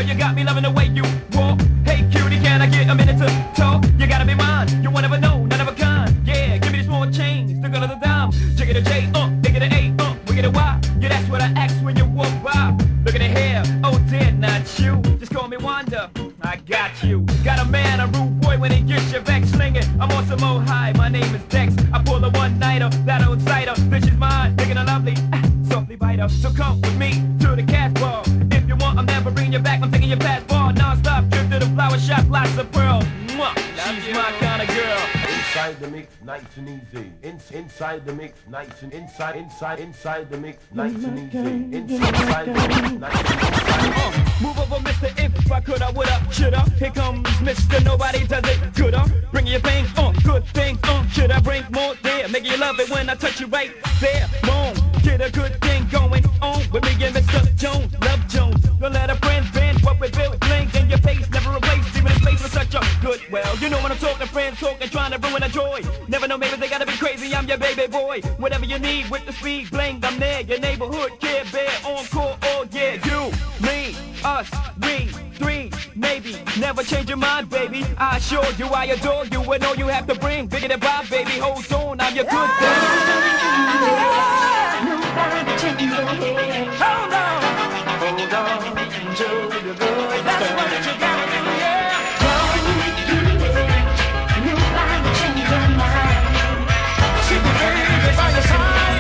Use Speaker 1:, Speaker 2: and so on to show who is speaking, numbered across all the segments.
Speaker 1: girl, you got me loving the way you walk. Hey cutie, can I get a minute to talk? You gotta be mine, you won't ever know, none of a kind. Yeah, give me the small change, stick another dime. Jigga the J, nigga the A, we get a Y. Yeah, that's what I ask when you walk by. Look at the hair, oh dear, not you. Just call me Wanda, I got you. Got a man, a rude boy when he gets your back slinging. I'm on some old high, my name is Dex. I pull a one-nighter, that old cider. Bitch is mine, thinking I lovely, softly bite her. So come with me to the cat ball. If you want, I'm never bringing you back. I'm taking your passport non-stop. Trip to the flower shop, lots of pearl. Mwah, she's my kind of girl.
Speaker 2: Inside the mix, nice and easy. Inside the mix, nice and inside the mix, nice and easy. Inside the mix, nice and easy.
Speaker 1: Move over, mister, if I could, I woulda, shoulda. Here comes Mr. Nobody Does It Gooda. Bring your thing, good thing, should I bring more there? Make you love it when I touch you right there. Boom, get a good thing going on with me and Mr. Jones, Love Jones. Don't let a friend bend what we built, blink in your face, never replace. Even in space with such a good well. You know when I'm talking, friends talking, trying to ruin a joy. Never know, maybe they gotta be crazy, I'm your baby boy. Whatever you need with the speed, bling, I'm there. Your neighborhood Care Bear, on call, oh yeah. You, me, us, we, three, maybe. Never change your mind, baby. I assure you I adore you, and all you have to bring, bigger than Bob, baby. Hold on, I'm your good thing.
Speaker 3: Nobody change your head. Hold on to the good. That's what you gotta do, yeah. Don't do it. Nobody change your mind. Keep the baby by your side.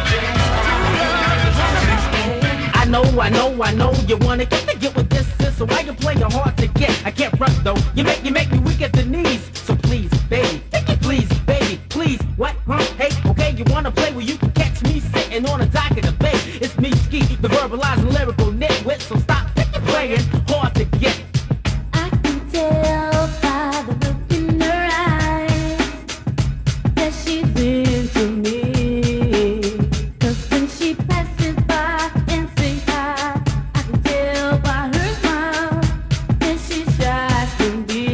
Speaker 4: I know you wanna get what this is, so why you playing hard to get? I can't front though. You make me weak at the knees. So please, baby, take it, please, baby, please. What? Huh? Hey, okay, you wanna play where you can catch me sitting on a dock of the bay? It's me, Ski, the verbalizing lyrical nitwit. So stop playing hard to get.
Speaker 5: I can tell by the look in her eyes that she's into me. 'Cause when she passes by and says hi, I can tell by her smile that she's shy to me.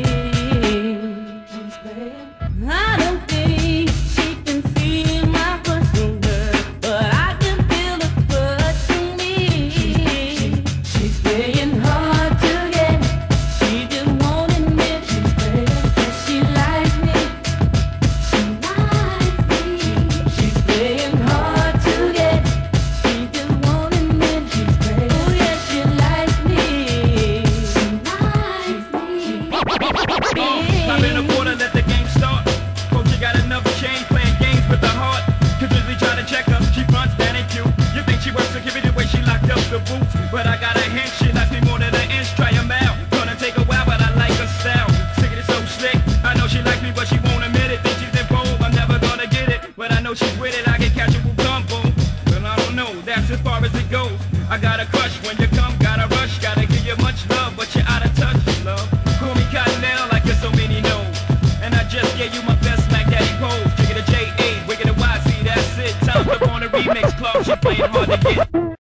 Speaker 5: I don't think she can see my crush on her, but I can feel the crush on me. She's playing hard to get. She just won't admit she's playing that she likes me. She likes me. She's playing hard to get. She just won't admit she's playing. Oh yeah, she likes me. She likes me.
Speaker 1: I'm in the border, let the game start. Coach, you got enough change playing games with the heart. Continuously trying to check her, she fronts, that ain't cute. You think she works security the way she locked up the boots? But I got a hint, she likes me more than an inch. Try 'em out, gonna take a while, but I like her style. Sick of it, so slick. I know she likes me, but she won't admit it. Think she's in vogue, I'm never gonna get it. But I know she's with it, I can catch her with gumbo. But I don't know, that's as far as it goes. I got a crush when you come, gotta rush. Gotta give you much love, but you're out of touch, love. Call me Cottonelle, like you're so many knows. And I just gave you my best Mac Daddy pose. Jigga the J.A., wigga the Y, see that's it. Time to go on a remix, Clark, she playing hard to get.